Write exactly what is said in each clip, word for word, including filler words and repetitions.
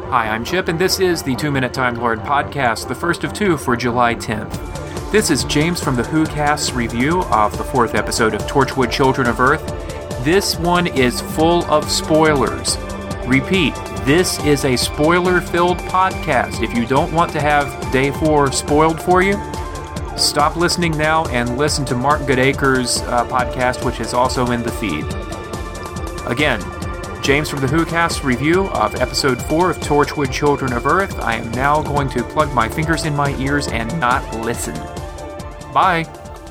Hi, I'm Chip, and this is the Two Minute Time Lord podcast, the first of two for July tenth. This is James from the WhoCast's review of the fourth episode of Torchwood Children of Earth. This one is full of spoilers. Repeat, this is a spoiler-filled podcast. If you don't want to have day four spoiled for you, stop listening now and listen to Mark Goodacre's uh, podcast, which is also in the feed. Again, James from the WhoCast's review of episode four of Torchwood Children of Earth. I am now going to plug my fingers in my ears and not listen. Bye.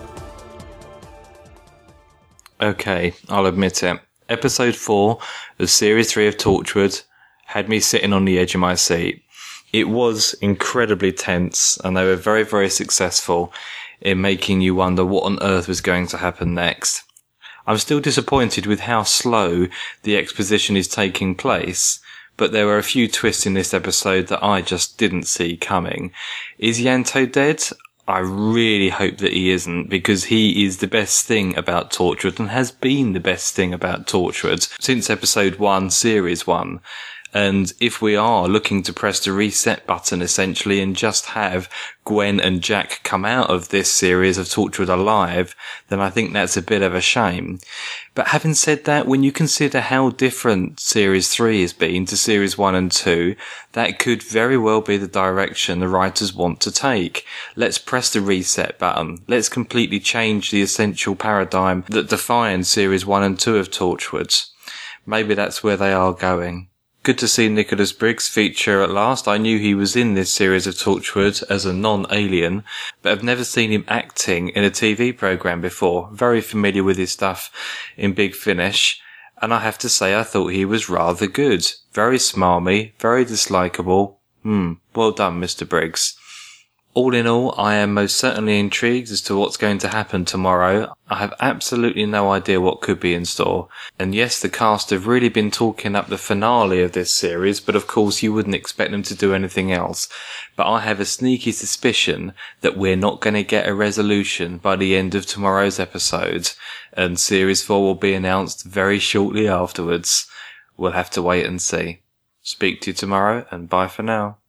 Okay, I'll admit it. Episode four of Series three of Torchwood had me sitting on the edge of my seat. It was incredibly tense, and they were very, very successful in making you wonder what on earth was going to happen next. I'm still disappointed with how slow the exposition is taking place, but there were a few twists in this episode that I just didn't see coming. Is Ianto dead? I really hope that he isn't, because he is the best thing about Torchwood and has been the best thing about Torchwood since episode one, series one. And if we are looking to press the reset button essentially and just have Gwen and Jack come out of this series of Torchwood alive, then I think that's a bit of a shame. But having said that, when you consider how different series three has been to series one and two, that could very well be the direction the writers want to take. Let's press the reset button. Let's completely change the essential paradigm that defined series one and two of Torchwood. Maybe that's where they are going. Good to see Nicholas Briggs feature at last. I knew he was in this series of Torchwood as a non-alien, but I've never seen him acting in a T V programme before. Very familiar with his stuff in Big Finish, and I have to say I thought he was rather good. Very smarmy, very dislikable. Hmm, well done, Mister Briggs. All in all, I am most certainly intrigued as to what's going to happen tomorrow. I have absolutely no idea what could be in store. And yes, the cast have really been talking up the finale of this series, but of course you wouldn't expect them to do anything else. But I have a sneaky suspicion that we're not going to get a resolution by the end of tomorrow's episode, and series four will be announced very shortly afterwards. We'll have to wait and see. Speak to you tomorrow, and bye for now.